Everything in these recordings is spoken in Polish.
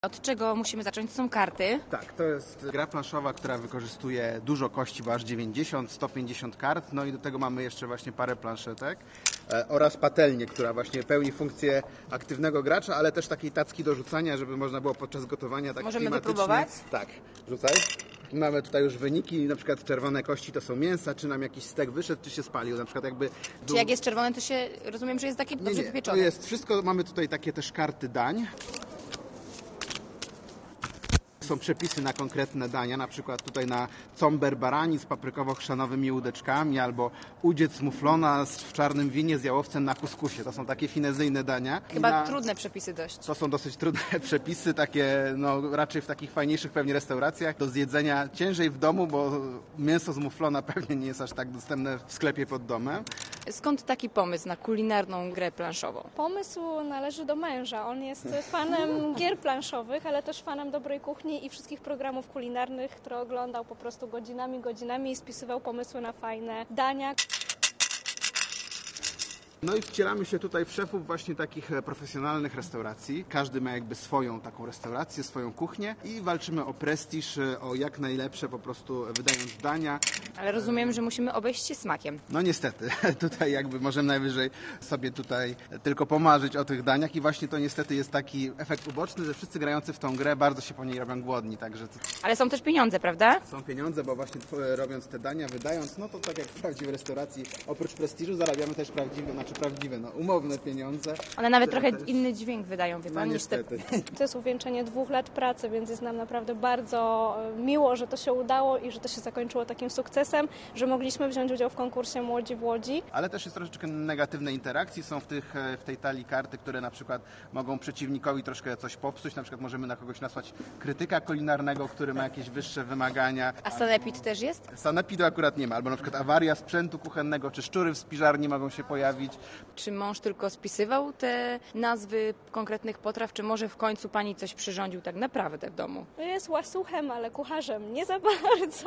Od czego musimy zacząć? To są karty. Tak, to jest gra planszowa, która wykorzystuje dużo kości, bo aż 90, 150 kart. No i do tego mamy jeszcze właśnie parę planszetek oraz patelnię, która właśnie pełni funkcję aktywnego gracza, ale też takiej tacki do rzucania, żeby można było podczas gotowania tak Możemy klimatycznie. wypróbować? Tak, rzucaj. Mamy tutaj już wyniki, na przykład czerwone kości to są mięsa, czy nam jakiś stek wyszedł, czy się spalił. Na przykład jakby Czy jak jest czerwone, to się rozumiem, że jest taki dobrze to wypieczony. jest wszystko, mamy tutaj takie też karty dań. Są przepisy na konkretne dania, na przykład tutaj na comber barani z paprykowo-chrzanowymi łódeczkami albo udziec muflona w czarnym winie z jałowcem na kuskusie. To są takie finezyjne dania. Chyba trudne przepisy dość. To są dosyć trudne przepisy, takie no, raczej w takich fajniejszych pewnie restauracjach. Do zjedzenia ciężej w domu, bo mięso z muflona pewnie nie jest aż tak dostępne w sklepie pod domem. Skąd taki pomysł na kulinarną grę planszową? Pomysł należy do męża. On jest fanem gier planszowych, ale też fanem dobrej kuchni i wszystkich programów kulinarnych, które oglądał po prostu godzinami i spisywał pomysły na fajne dania. No i wcielamy się tutaj w szefów właśnie takich profesjonalnych restauracji. Każdy ma jakby swoją taką restaurację, swoją kuchnię i walczymy o prestiż, o jak najlepsze po prostu wydając dania. Ale rozumiem, że musimy obejść się smakiem. No niestety, tutaj jakby możemy najwyżej sobie tutaj tylko pomarzyć o tych daniach i właśnie to niestety jest taki efekt uboczny, że wszyscy grający w tą grę bardzo się po niej robią głodni, także Ale są też pieniądze, prawda? są pieniądze, bo właśnie robiąc te dania, wydając, no to tak jak w prawdziwej restauracji, oprócz prestiżu zarabiamy też prawdziwe, no umowne pieniądze. One nawet które trochę też... inny dźwięk wydają, wie No pan, niż te... niestety. To jest uwieńczenie 2 lat pracy, więc jest nam naprawdę bardzo miło, że to się udało i że to się zakończyło takim sukcesem, że mogliśmy wziąć udział w konkursie Młodzi w Łodzi. Ale też jest troszeczkę negatywnej interakcji. Są w tej talii karty, które na przykład mogą przeciwnikowi troszkę coś popsuć. Na przykład możemy na kogoś nasłać krytyka kulinarnego, który ma jakieś wyższe wymagania. A sanepid też jest? Sanepidu akurat nie ma. Albo na przykład awaria sprzętu kuchennego, czy szczury w spiżarni mogą się pojawić. Czy mąż tylko spisywał te nazwy konkretnych potraw, czy może w końcu pani coś przyrządził tak naprawdę w domu? Jest łasuchem, ale kucharzem nie za bardzo.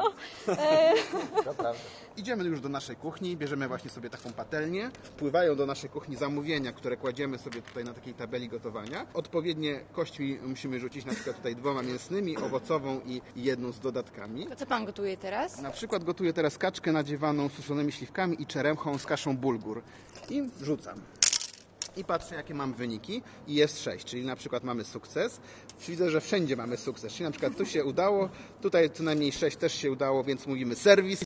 Idziemy już do naszej kuchni, bierzemy właśnie sobie taką patelnię. Wpływają do naszej kuchni zamówienia, które kładziemy sobie tutaj na takiej tabeli gotowania. Odpowiednie kości musimy rzucić, na przykład tutaj 2 mięsnymi, owocową i 1 z dodatkami. To co pan gotuje teraz? Na przykład gotuję teraz kaczkę nadziewaną suszonymi śliwkami i czeremchą z kaszą bulgur. I wrzucam. I patrzę, jakie mam wyniki i jest 6, czyli na przykład mamy sukces. Widzę, że wszędzie mamy sukces, czyli na przykład tu się udało, tutaj co najmniej 6 też się udało, więc mówimy serwis.